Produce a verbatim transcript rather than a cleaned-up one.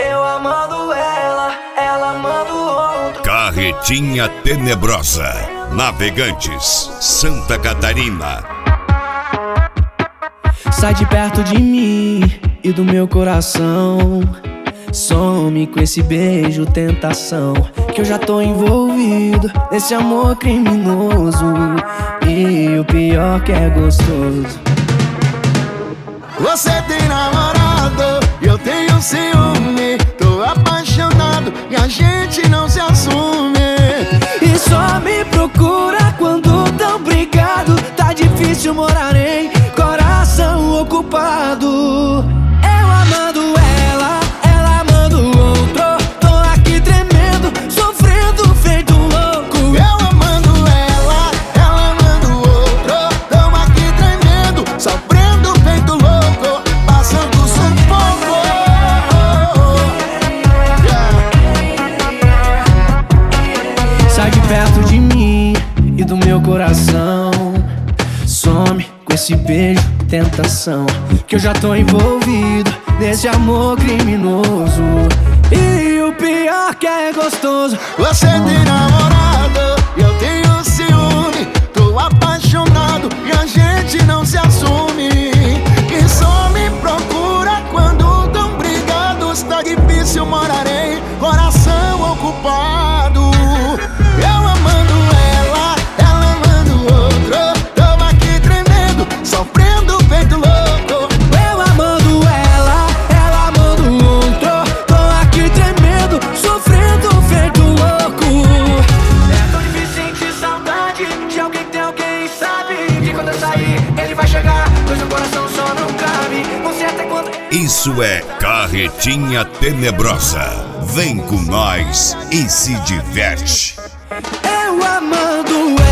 Eu amando ela, ela amando outro. Carretinha Tenebrosa, Navegantes, Santa Catarina. Sai de perto de mim e do meu coração. Some com esse beijo, tentação, que eu já tô envolvido nesse amor criminoso. E o pior que é gostoso. Você tem namorado e eu tenho ciúme. Tô apaixonado e a gente não se assume. E só me procura quando tão brigado. Tá difícil morar em coração ocupado. Eu amando ela, ela amando outro. Tô aqui tremendo, sofrendo feito louco. Eu amando ela, ela amando outro. Tamo aqui tremendo, sofrendo feito louco, passando sufoco. Yeah. Sai de perto de mim e do meu coração. Some com esse beijo, tentação, que eu já tô envolvido nesse amor criminoso. E o pior que é gostoso. Você tem namorado e eu tenho ciúme. Tô apaixonado e a gente não se assume. E só me procura quando tão brigados. Tá difícil morar em coração ocupado. Eu amando ela, ela amando outro. Tamo aqui tremendo, sofrendo feito louco. Eu amando ela, ela amando outro. Tô aqui tremendo, sofrendo feito louco. É tão difícil sentir saudade de alguém que tem alguém, sabe que quando eu sair ele vai chegar, pois o coração só não cabe. Não sei até quando. Isso é Carretinha Tenebrosa. Vem com nós e se diverte. Eu amando ela.